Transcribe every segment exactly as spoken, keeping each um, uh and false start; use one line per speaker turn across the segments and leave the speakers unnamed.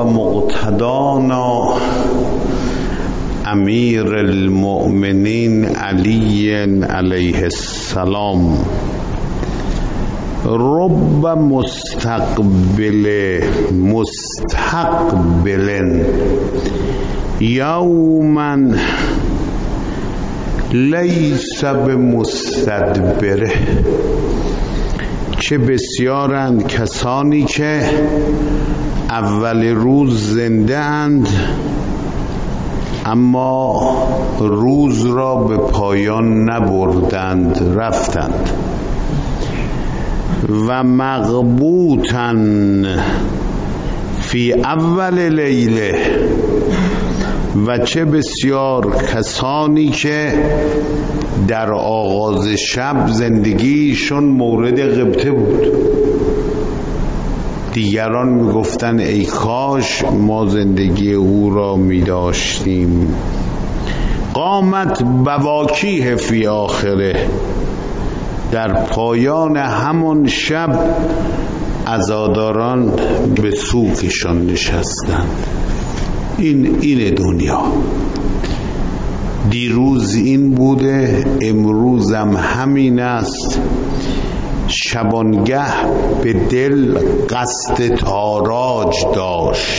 مقتدانا امیر المؤمنین علی علیه السلام رب مستقبل مستقبل یوما لیس بمستدبره. چه بسیارند کسانی که اول روز زنده اند اما روز را به پایان نبردند، رفتند. و مغبوطا فی اول لیله، و چه بسیار کسانی که در آغاز شب زندگیشون مورد غبطه بود. دیگران میگفتن ای کاش ما زندگی او را میداشتیم. قامت بواکیه فی آخره، در پایان همان شب عزاداران به سوقشان نشستند. این این دنیا دیروز این بوده، امروزم همین است. شبانگه به دل قصد تاراج داشت،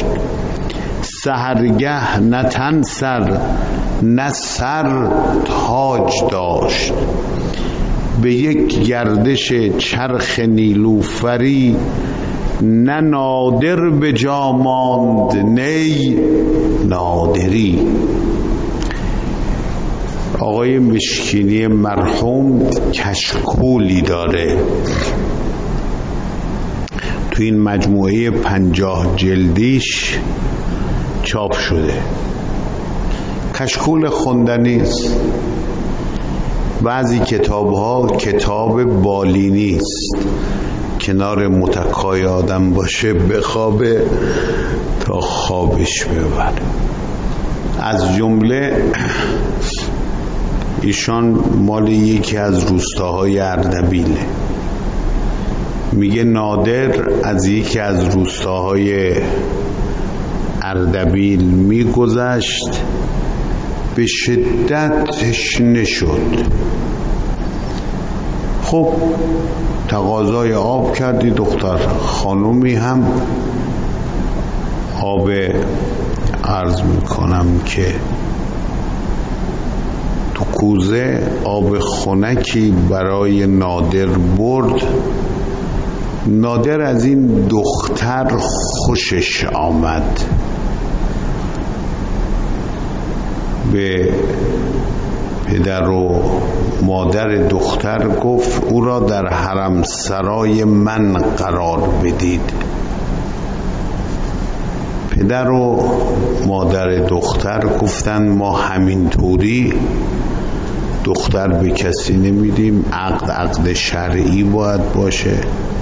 سحرگه نه تن سر نه سر تاج داشت. به یک گردش چرخ نیلوفری نه نادر به جا ماند نی نادری. آقای مشکینی مرحوم کشکولی داره، تو این مجموعه پنجاه جلدیش چاپ شده. کشکول خوندنی است. بعضی کتاب ها کتاب بالینی است، کنار متکای آدم باشه بخوابه تا خوابش ببره. از جمله ایشان مال یکی از روستاهای اردبیله. میگه نادر از یکی از روستاهای اردبیل میگذشت، به شدت تشنه شد. خب تقاضای آب کردی، دختر خانومی هم آب عرض میکنم که تو کوزه آب خنکی برای نادر برد. نادر از این دختر خوشش آمد، به پدر و مادر دختر گفت او را در حرم سرای من قرار بدید. پدر و مادر دختر گفتن ما همینطوری دختر به کسی نمیدیم، عقد عقد شرعی باید باشه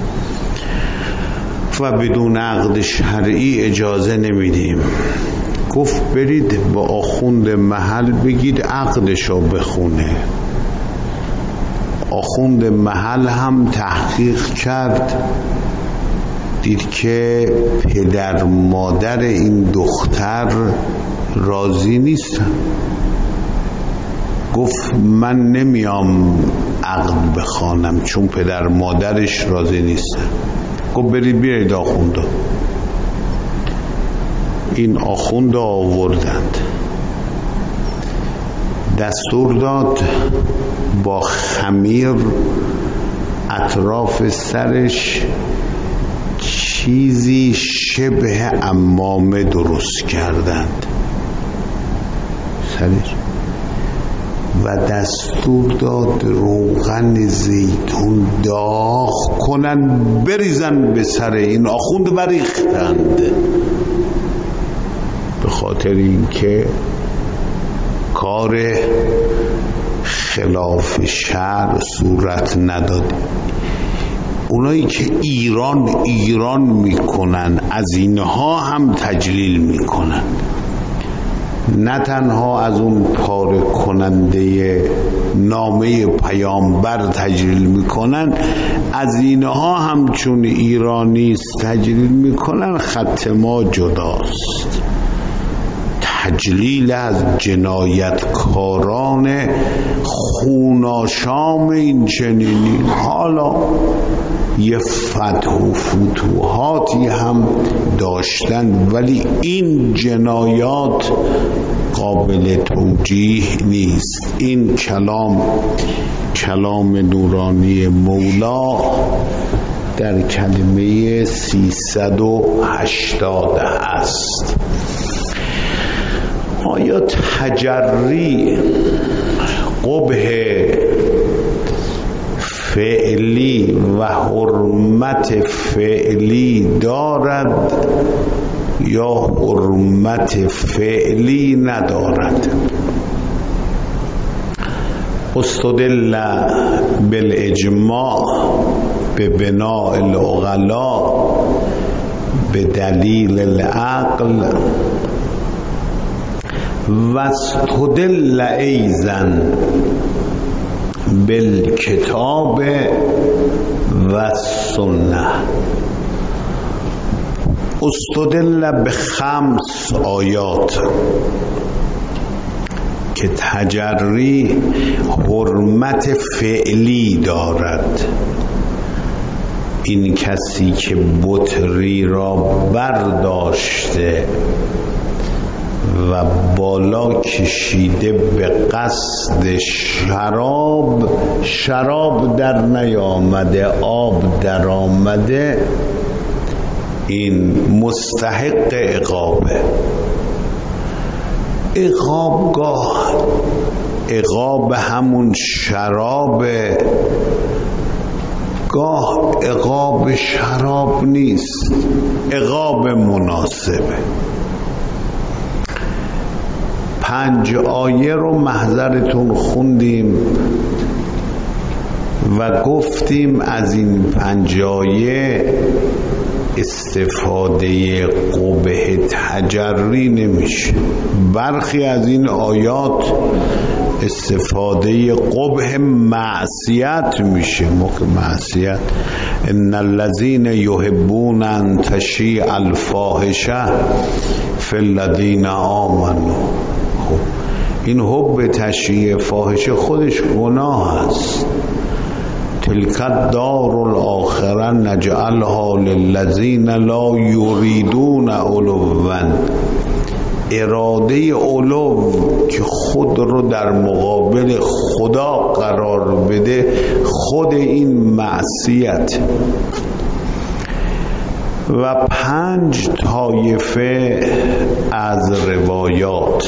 و بدون عقد شرعی اجازه نمیدیم. گفت برید با آخوند محل بگید عقدشو بخونه. آخوند محل هم تحقیق کرد، دید که پدر مادر این دختر راضی نیستن. گفت من نمیام عقد بخوانم چون پدر مادرش راضی نیستن. گفت برید بیارید آخوندو. این آخوند آوردند، دستور داد با خمیر اطراف سرش چیزی شبه عمامه درست کردند سرش و دستور داد روغن زیتون داغ کنن بریزن به سر این آخوند. بریختند به خاطر اینکه کار خلاف شرع صورت نداد. اونایی که ایران ایران میکنن از اینها هم تجلیل میکنن، نه تنها از اون پاره کننده نامه پیامبر تجلیل میکنن، از اینها هم چون ایرانی تجلیل میکنن خط ما جداست. تجلیل از جنایتکاران خوناشام این چنینی. حالا یه فتح و فتوحاتی هم داشتن ولی این جنایات قابل توجیه نیست. این کلام کلام نورانی مولا در کلمه سیصد و هشتاد است. آیا تجری قبح فعلی و حرمت فعلی دارد یا حرمت فعلی ندارد؟ استدل بالاجماع به بناء العقلاء به دلیل العقل و استدل ایضا بالکتاب و سنه. استدل به خمس آیات که تجری حرمت فعلی دارد. این کسی که بطری را برداشته و بالا کشیده به قصد شراب، شراب در نیامده آب در آمده، این مستحق عقابه. عقابگاه عقاب همون شرابه، گاه عقاب شراب نیست، عقاب مناسبه. پنج آیه رو محضرتون خوندیم و گفتیم از این پنج آیه استفاده قبح تجری نمیشه. برخی از این آیات استفاده قبح معصیت میشه. موقع معصیت ان الذين يحبون ان تشيع الفاحشه في الذين آمنوا. خب این حب تشییع فاحشه خودش گناه است. تلک الدار الاخره نجعلها للذین لا یریدون علوا. اراده علو که خود رو در مقابل خدا قرار بده، خود این معصیت. و پنج طایفه از روایات.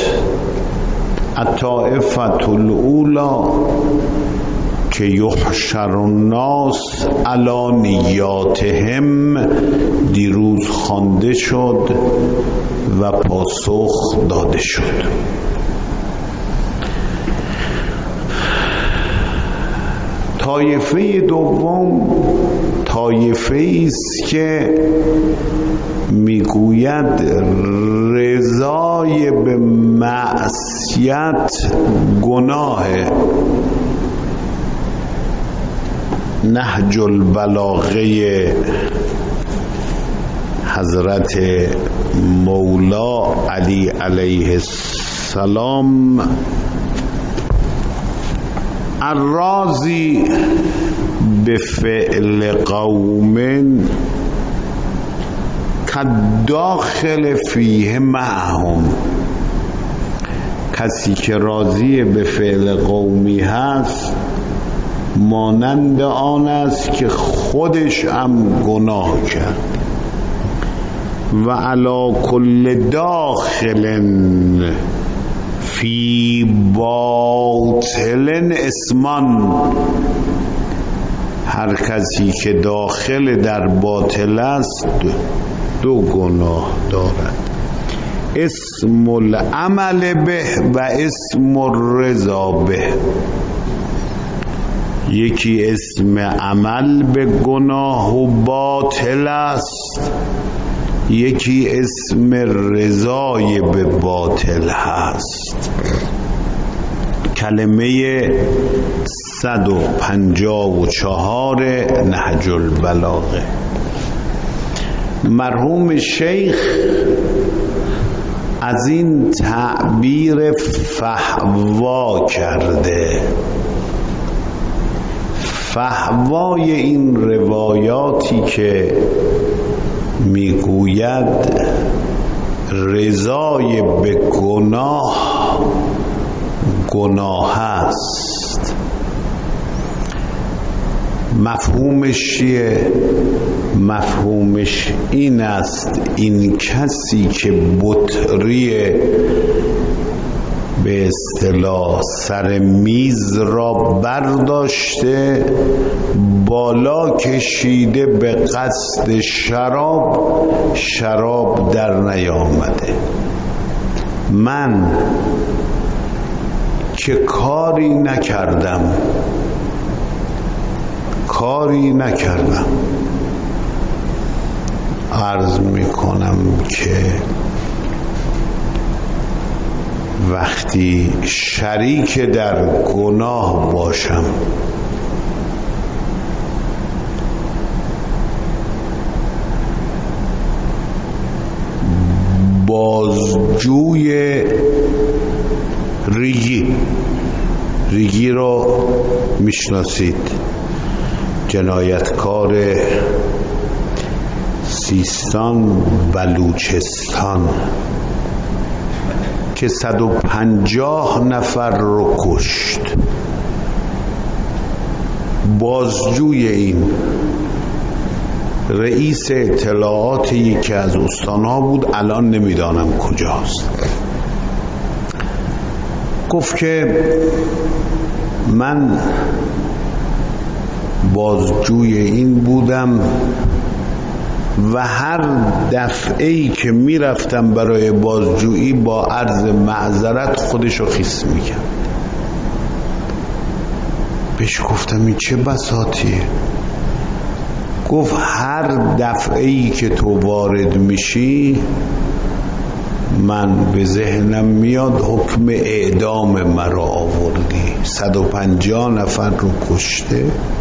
الطائفة الاولی که یحشر الناس علی نیاتهم، دیروز خوانده شد و پاسخ داده شد. طایفه دوم طایفه است که میگوید رضای به معصیت گناهه. نهج البلاغه حضرت مولا علی علیه السلام الرازی به فعل قوم کداخل فیه معهم. کسی که راضی به فعل قومی هست مانند آن است که خودش هم گناه کرد. و علی کل داخل فی باطل اسمان. هر کسی که داخل در باطل است دو گناه دارد، اسم العمل به و اسم الرضا به. یکی اسم عمل به گناه و باطل است، یکی اسم رضای به باطل هست. کلمه صد و پنجاه و چهار نهج البلاغه. مرحوم شیخ از این تعبیر فحوا کرده. فحوای این روایاتی که میگوید رضای به گناه گناه است، مفهومش چیه؟ مفهومش این است این کسی که بطری به اصطلاح سر میز را برداشته بالا کشیده به قصد شراب، شراب در نیامده. من که کاری نکردم کاری نکردم عرض میکنم که وقتی شریک در گناه باشم بازجوی ریگی ریگی رو میشناسید، جنایتکار سیستان بلوچستان که صد و پنجاه نفر رو کشت. بازجوی این رئیس اطلاعاتی که از استانها بود، الان نمیدانم کجاست، گفت که من بازجوی این بودم و هر دفعه‌ای که میرفتم برای بازجویی با عرض معذرت خودشو خیس میکرد. بهش گفتم این چه بساطیه؟ گفت هر دفعه‌ای که تو وارد میشی من به ذهنم میاد حکم اعدام مرا آوردی، صد و پنجاه نفر رو کشته.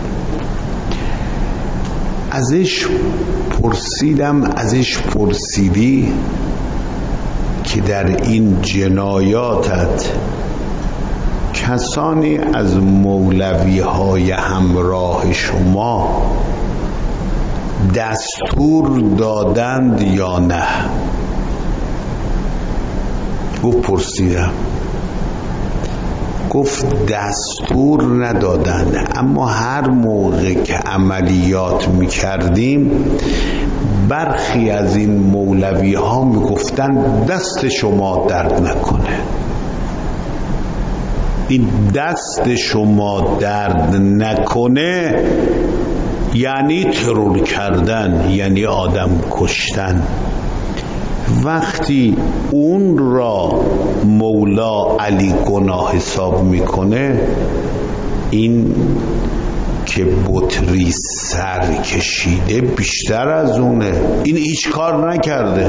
ازش پرسیدم ازش پرسیدی که در این جنایاتت کسانی از مولوی های همراه شما دستور دادند یا نه؟ گفت پرسیدم. گفت دستور ندادن، اما هر موقع که عملیات میکردیم برخی از این مولوی ها میگفتن دست شما درد نکنه. این دست شما درد نکنه یعنی ترور کردن، یعنی آدم کشتن. وقتی اون را مولا علی گناه حساب میکنه، این که بطری سر کشیده بیشتر از اونه. این هیچ کار نکرده،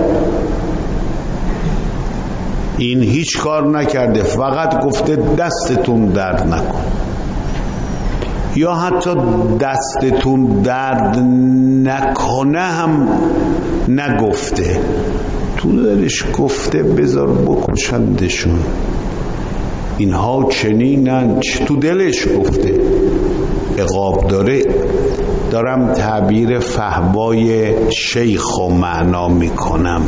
این هیچ کار نکرده، فقط گفته دستتون درد نکن، یا حتی دستتون درد نکنه هم نگفته، تو دلش گفته بذار بکشندشون، اینها چنینن، تو دلش گفته. عقاب داره. دارم تعبیر فحوای شیخ و معنا میکنم.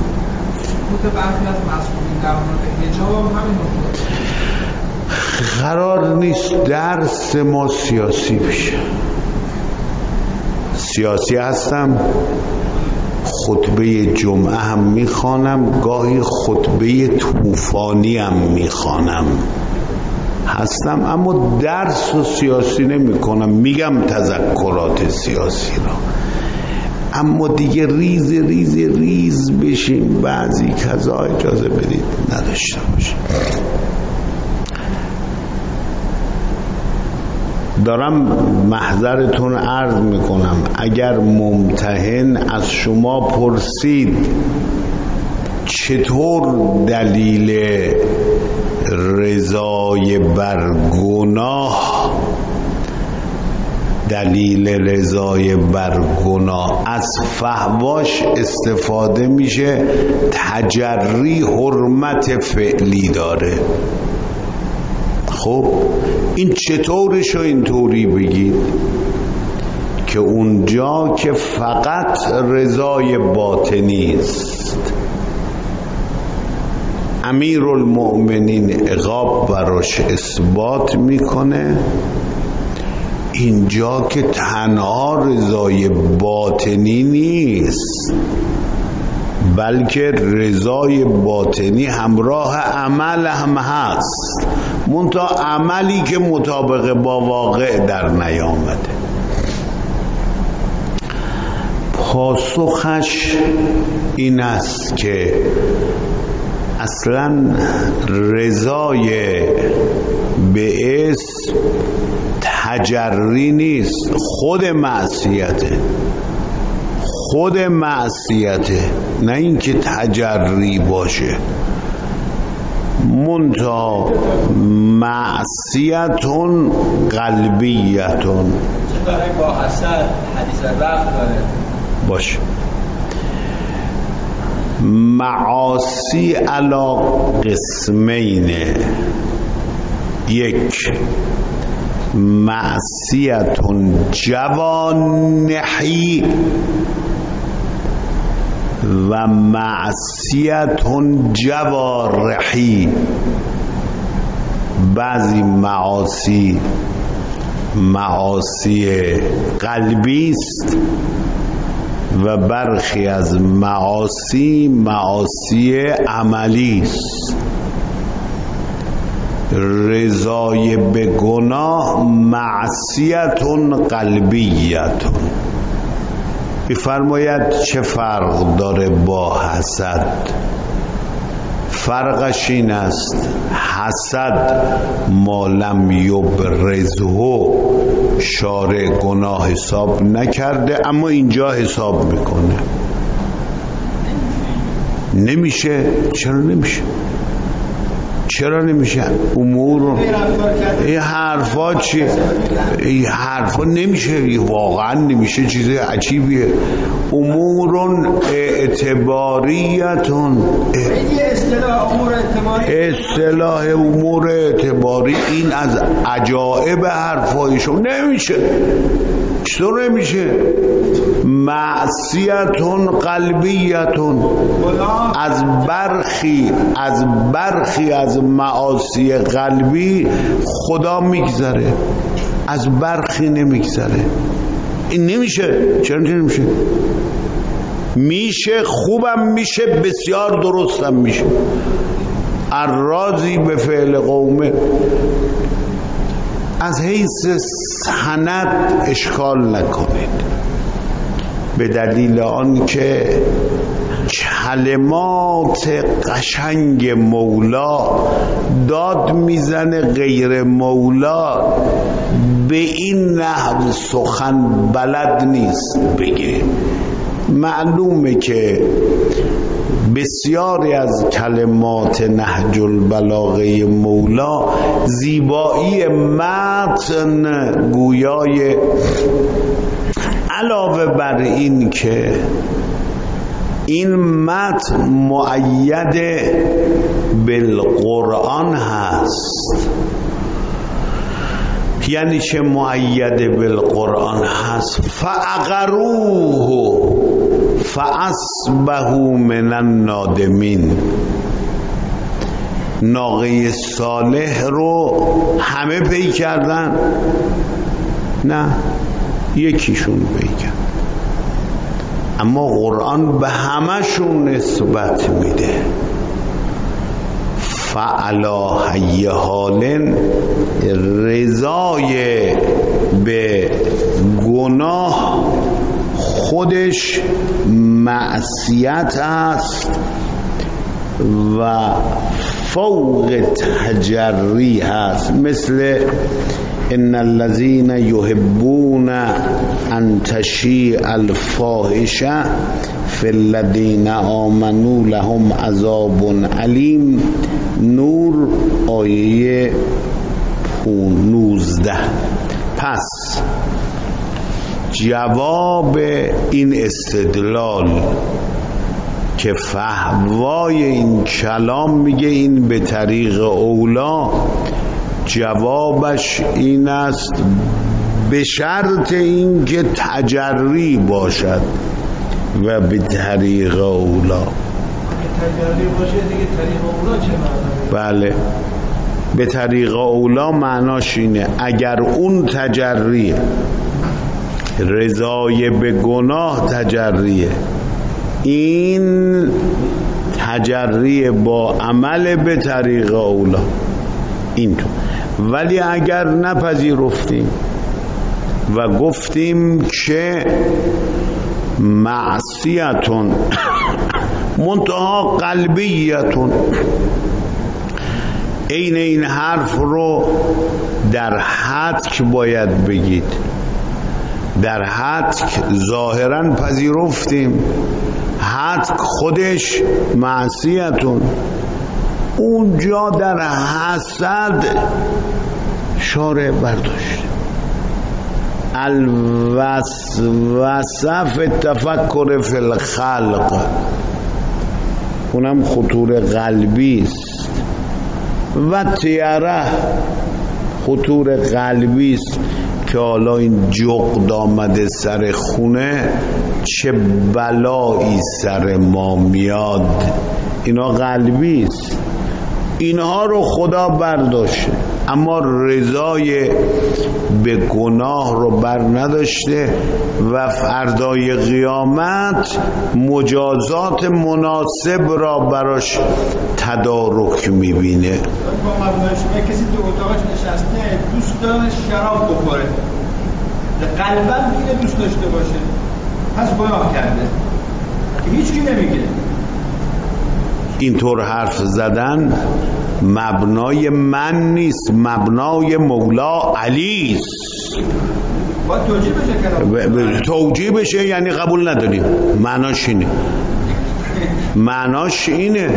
قرار نیست درس ما سیاسی بشه. سیاسی هستم، خطبه جمعه هم میخوانم، گاهی خطبه طوفانی هم میخوانم هستم، اما درس و سیاسی نمی کنم. میگم تذکرات سیاسی را، اما دیگه ریز ریز ریز بشیم بعضی کذا اجازه بدید نداشته باشیم. دارم محضرتون عرض میکنم، اگر ممتحن از شما پرسید چطور دلیل رضای بر گناه دلیل رضای بر گناه از فحواش استفاده میشه، تجری حرمت فعلی داره. خب این چطورش رو اینطوری بگید که اونجا که فقط رضای باطنی است، امیرالمؤمنین عقاب براش اثبات میکنه، اینجا که تنها رضای باطنی نیست بلکه رضای باطنی همراه عمل هم هست، منتها عملی که مطابق با واقع در نیامده. پاسخش این است که اصلا رضای به اسم تجری نیست، خود معصیته، خود معصیته، نه اینکه تجری باشه. منتها معصیتون قلبیتون
چطوره با حسد حدیث رفت داره
باشه. معاصی علی قسمین، یک معصیتون جوانحی و معصیتون جوارحی. بعضی معاصی معاصی قلبی است و برخی از معاصی معاصی عملی است. رضای به گناه معصیتون قلبیتون. بفرماید چه فرق داره با حسد؟ فرقش این است حسد ما لم یبرزه شارع گناه حساب نکرده، اما اینجا حساب میکنه. نمیشه. چرا نمیشه؟ چرا نمیشه؟ امور این حرفا چی؟ این حرفا نمیشه، واقعا نمیشه، چیز عجیبیه. امور اعتباریتون، اصطلاح امور اعتباری، این از عجائب حرفایشون. نمیشه. چطور نمیشه؟ معصیتون قلبیتون، از برخی از برخی از معاصی قلبی خدا میگذره، از برخی نمیگذره. این نمیشه. چرا نمیشه؟ میشه، خوبم میشه، بسیار درستم میشه. الرازی به فعل قومه از حیث سند اشکال نکنید، به دلیل آن که کلمات قشنگ مولا داد میزنه، غیر مولا به این نحو سخن بلد نیست بگه. معلومه که بسیاری از کلمات نهج البلاغه مولا زیبایی متن گویای، علاوه بر این که این متن مؤید بالقرآن هست. یعنی چه مؤید بالقرآن هست؟ فعقروه فاصبحوا من النادمین. ناقه صالح رو همه پی کردن؟ نه، یکیشون پی کرد. اما قرآن به همشون نسبت میده. فعلا حی حال رضای به گناه خودش معصیت است و فوق تجری هست، مثل ان الذين يحبون ان تشيع الفاحشه في الذين آمنوا لهم عذاب علیم. نور آیه نوزده. پس جواب این استدلال که فحوای این کلام میگه این به طریق اولا، جوابش این است به شرط این که تجری باشد و به طریق اولا.
تجری باشه دیگه طریق اولا چه معنی؟
بله، به طریق اولا معناش اینه اگر اون تجریه، رضای به گناه تجریه، این تجری با عمل به طریق اولا اینطور. ولی اگر نپذیرفتیم و گفتیم که معصیتون منتها قلبیتون، این این حرف رو در حدک باید بگید، در حدک ظاهرا پذیرفتیم، حدک خودش معصیتون، اونجا در حسد شارع برداشت الوسوسه فی التفکر فی الخلق، اونم خطور قلبی است، و تیاره خطور قلبی است که حالا این جغد آمده سر خونه چه بلایی سر ما میاد، اینا قلبی است، اینها رو خدا برداشته، اما رضای به گناه رو بر نداشته و فردای قیامت مجازات مناسب را براش تدارک میبینه.
با مبنای شما کسی تو اتاقش نشسته دوست داره شراب بخوره، قلباً میگه دوست داشته باشه، پس گناه کرده که هیچ کی نمیگه.
اینطور حرف زدن مبنای من نیست، مبنای مولا علی است.
باید توجیه بشه کلام.
توجیه بشه یعنی قبول نداریم، معناش اینه، معناش اینه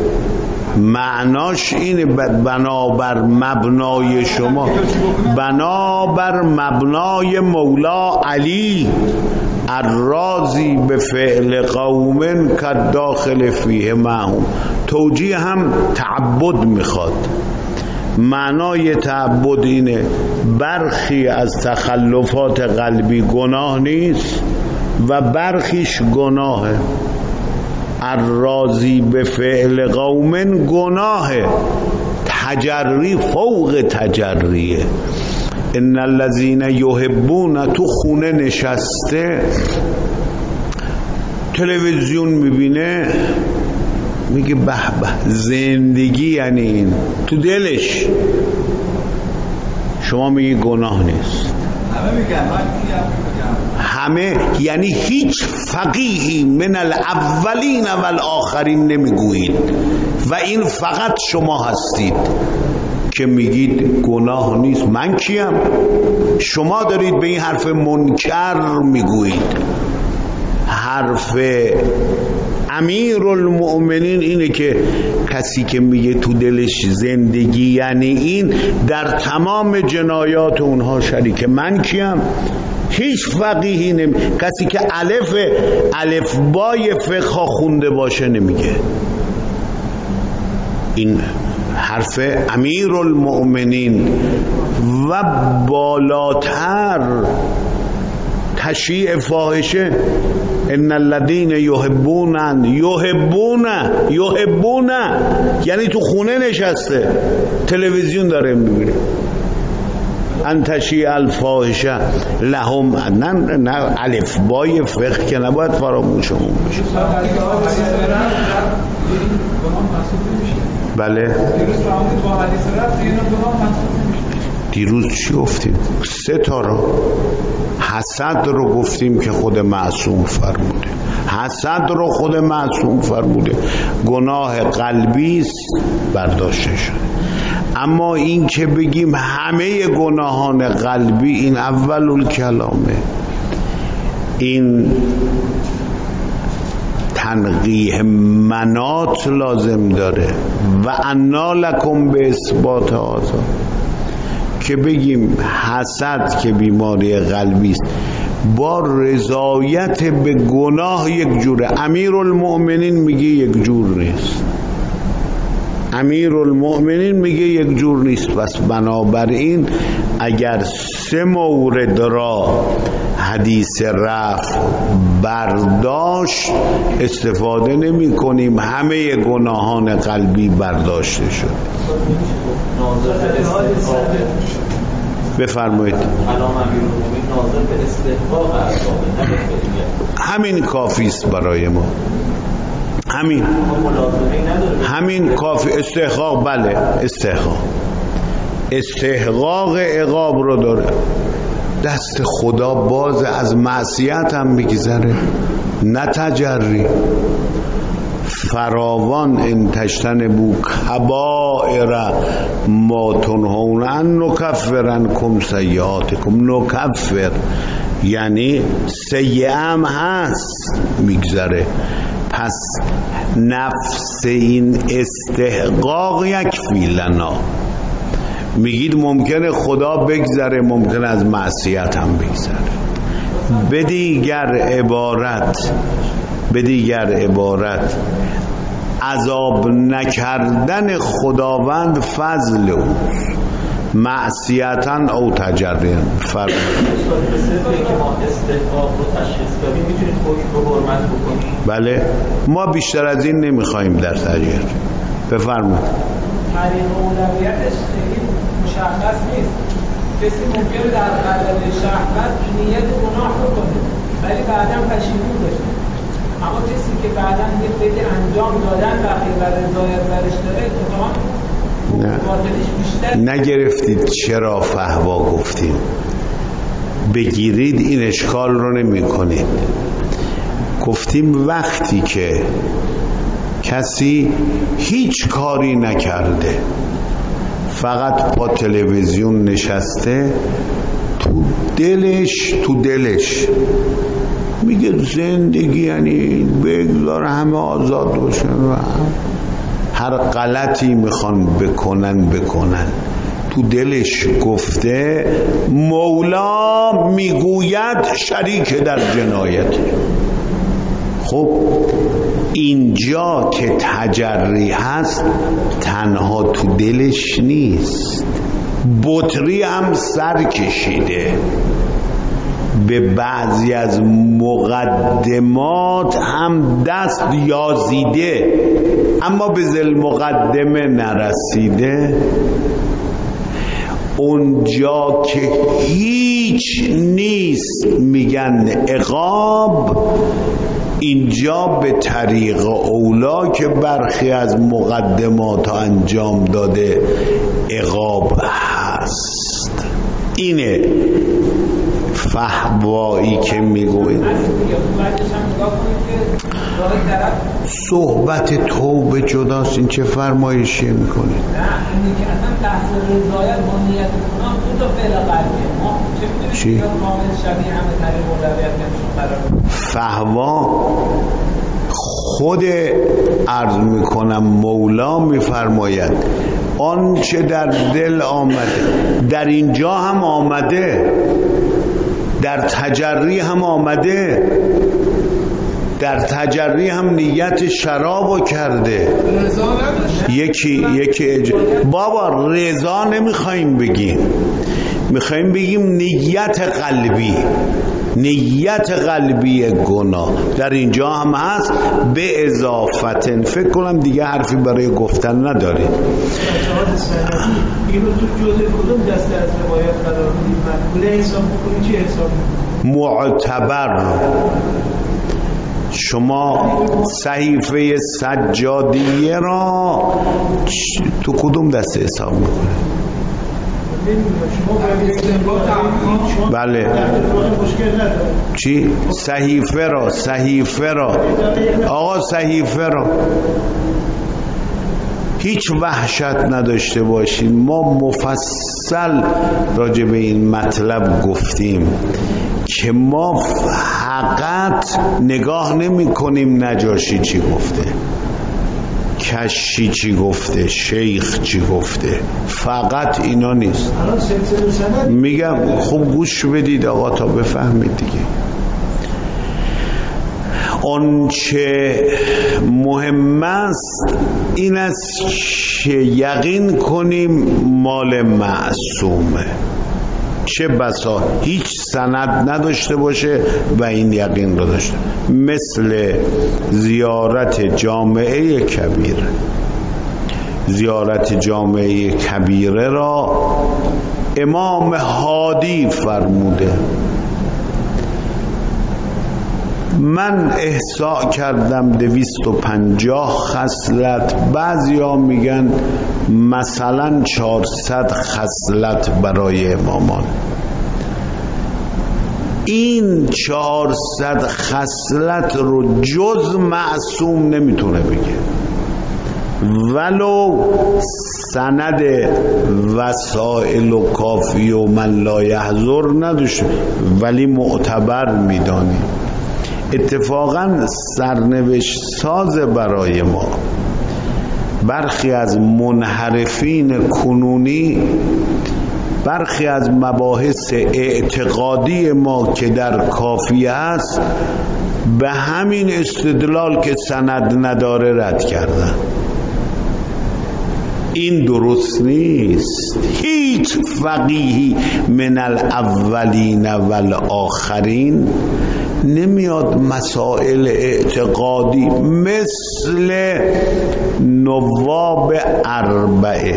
معناش اینه بنابر مبنای شما، بنابر مبنای مولا علی الراضی به فعل قوم که داخل فیه معهم. توجیه هم تعبد میخواد. معنای تعبد اینه برخی از تخلفات قلبی گناه نیست و برخیش گناهه. الراضی به فعل قوم گناهه، تجری فوق تجریه. ان الذين يحبون، تو خونه نشسته تلویزیون میبینه میگه به به زندگی یعنی این، تو دلش، شما میگی گناه نیست.
همه میگن، من میگم
همه یعنی هیچ فقیهی من الاولین و الاخرین نمیگویید و این فقط شما هستید که میگید گناه نیست. من کیم؟ شما دارید به این حرف منکر میگویید. حرف امیر المؤمنین اینه که کسی که میگه تو دلش زندگی یعنی این، در تمام جنایات اونها شریک. من کیم؟ هیچ فقیهی نمی، کسی که الف الف بای فقه خونده باشه نمیگه. این حرف امیر المؤمنین. و بالاتر تشیع فاحشه، ان الذين يحبون يحبون يحبون یعنی تو خونه نشسته تلویزیون داره میبینه، ان تشیع الفاحشه لهم، نه نه الف بای فقه که نباید فراموشمون بشه. بله دیروز چی گفتیم؟ سه تا رو حسد رو گفتیم که خود معصوم فرموده، حسد رو خود معصوم فرموده، گناه قلبی است برداشته شده. اما این که بگیم همه گناهان قلبی، این اول الکلامه، این تنقیح مناط لازم داره. و انا لکم به اثبات هذا، که بگیم حسد که بیماری قلبی است با رضایت به گناه یک جوره. امیرالمؤمنین میگه یک جور نیست، امیرالمؤمنین میگه یک جور نیست. پس بنابراین اگر سه مورد را حدیث رفع برداشت استفاده نمی کنیم، همه گناهان قلبی برداشته شد. بفرمایید. همین کافی است برای ما، همین همین کافی. استحقاق، بله استحقاق، استحقاق عقاب رو داره. دست خدا باز از معصیت هم میگذره، نه تجری. فراوان ان تجتنبوا کبائر ما تنهون عنه نکفر عنکم سیئاتکم. نکفر یعنی سیئه هم هست میگذره. پس نفس این استحقاق یکفی لنا. میگید ممکنه خدا بگذره، ممکنه از معصیت هم بگذره. به دیگر عبارت به دیگر عبارت عذاب نکردن خداوند فضل او، معصیتاً او تجریاً. فرق بله، ما بیشتر از این نمیخوایم در تغییر. بفرمایید.
طریق اولویتش خیلی مشخص نیست. کسی ممکنه در قلب شهوت نیت گناه بکنه ولی بعداً پشیمون بشه، اما کسی که بعداً یه فکر انجام دادن و رضایت برش داره اتفاقاً
نه نگرفتید چرا فهوا گفتیم؟ بگیرید این اشکال رو نمی کنید. گفتیم وقتی که کسی هیچ کاری نکرده، فقط با تلویزیون نشسته، تو دلش تو دلش میگه زندگی یعنی بگذار همه آزاد باشن و هر غلطی میخوان بکنن بکنن، تو دلش گفته، مولا میگوید شریک در جنایت. خب اینجا که تجری هست تنها تو دلش نیست، بطری هم سر کشیده، به بعضی از مقدمات هم دست یازیده اما به ذل مقدمه نرسیده. اونجا که هیچ نیست میگن عقاب، اینجا به طریق اولا که برخی از مقدمات انجام داده عقاب هست. اینه فهوایی که میگوید. صحبت توبه جداست، این چه فرمایشی میکنید؟
نه اینی که اصلا بحث رضایت با نیت گناه دو تا فعل قلبیه. ما چه میدونیم کامل شبیه همه طریق اولویت نمیشون قرار.
فهوا خود عرض میکنم مولا میفرماید آنچه در دل آمده در اینجا هم آمده، در تجری هم آمده، در تجری هم نیت شرابو کرده. یکی یکی اج... بابا رضا نمیخوایم بگیم، میخوایم بگیم نیت قلبی، نیت قلبی گناه در اینجا هم هست. به اضافتن فکر کنم دیگه حرفی برای گفتن نداریم.
اینو تو جزء کدوم دسته از روایت قرار میدید؟ مقبوله حساب بکنید چه حساب میکنید؟
معتبر. شما صحیفه سجادیه را تو کدوم دسته حساب میکنید؟ بله چی؟ صحیفه را صحیفه را آقا صحیفه را هیچ وحشت نداشته باشین. ما مفصل راجع به این مطلب گفتیم که ما فقط نگاه نمی کنیم نجاشی چی گفته، کشی چی گفته، شیخ چی گفته، فقط اینا نیست. میگم خوب گوش بدید آقا تا بفهمید دیگه. اون چه مهم است این است که یقین کنیم مال معصومه، چه بسا هیچ سند نداشته باشه و این یقین رو داشته، مثل زیارت جامعه کبیره. زیارت جامعه کبیره را امام هادی فرموده. من احصاء کردم دویست و پنجاه خصلت، بعضی ها میگن مثلا چهارصد خصلت برای امامان. این چهارصد خصلت رو جز معصوم نمیتونه بگه، ولو سند وسائل و کافی و من لا یحضر نداشته، ولی معتبر میدانیم. اتفاقا سرنوشت ساز برای ما برخی از منحرفین کنونی، برخی از مباحث اعتقادی ما که در کافی است به همین استدلال که سند نداره رد کردن. این درست نیست. هیچ فقیهی من الاولین والآخرین نمیاد مسائل اعتقادی مثل نواب اربعه،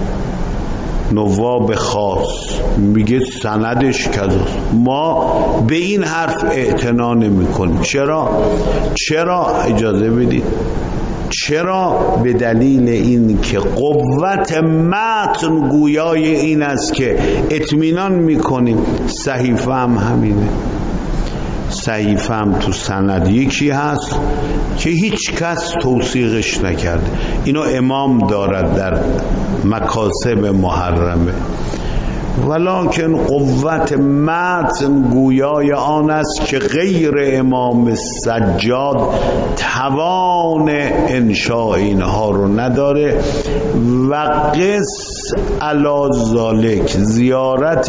نواب خاص، میگه سندش کذاست. ما به این حرف اعتنا نمی کنیم. چرا؟ چرا؟ اجازه بدید. چرا؟ به دلیل این که قوت متن گویای این است که اطمینان میکنیم صحیفه هم همینه، صحیفه هم تو سند یکی هست که هیچ کس توثیقش نکرده. اینو امام دارد در مکاسب محرمه، ولکن قوت متن گویای آن است که غیر امام سجاد توان انشاء اینها رو نداره. و قس علی ذالک زیارت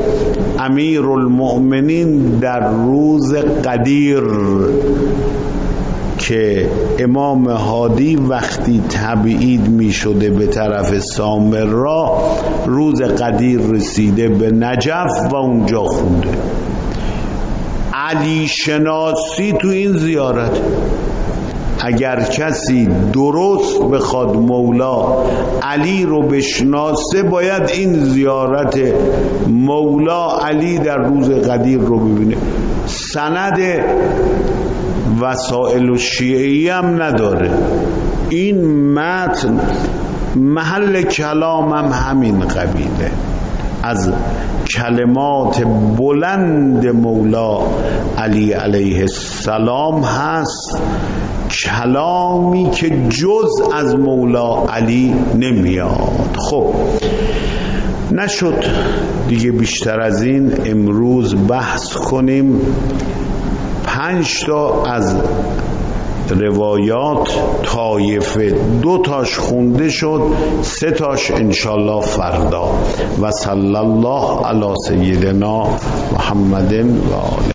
امیرالمؤمنین در روز قدیر که امام هادی وقتی تبعید می شده به طرف سامرا، روز قدیر رسیده به نجف و اونجا خونده. علی شناسی تو این زیارت. اگر کسی درست بخواد مولا علی رو بشناسه باید این زیارت مولا علی در روز قدیر رو ببینه. سند وسائل و شیعی هم نداره. این متن محل کلام هم همین قبیله، از کلمات بلند مولا علی علیه السلام هست، کلامی که جز از مولا علی نمیاد. خب نشد دیگه بیشتر از این امروز بحث کنیم. پنج تا از روایات طایفه، دو تاش خونده شد، سه تاش انشالله فردا. و صلی الله علی سیدنا محمد و آله.